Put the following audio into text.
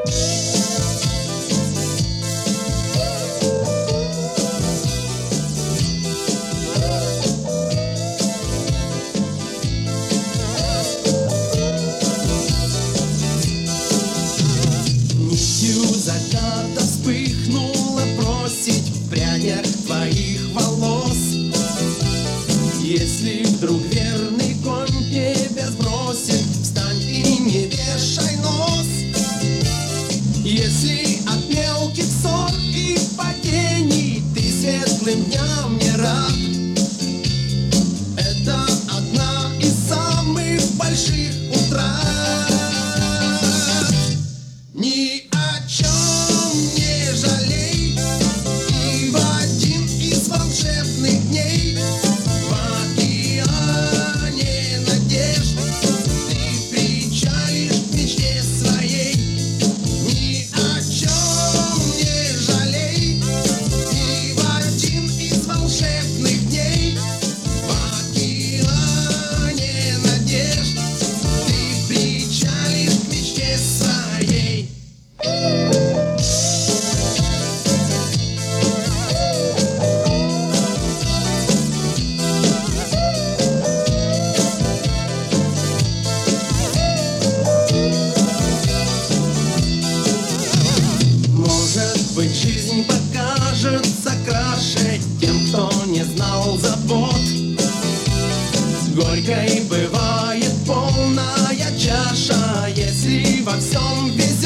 Заката вспыхнула просить в прядях твоих волос. Если вдруг верный конь тебя сбросит, встань и не вешай нос. Если от мелких ссор и падений ты светлым дням не рад, это одна из самых больших утрат. Ни о чем не жалей, и в один из волшебных дней в океане надежд ты причалишь к мечте своей. Ни о чем не жалей, и в один из волшебных дней в океане надежд ты причалишь к мечте своей. Может быть, жизнь покажется краше тем, кто не знал забот. Горькой бывает полная чаша, если во всем везет.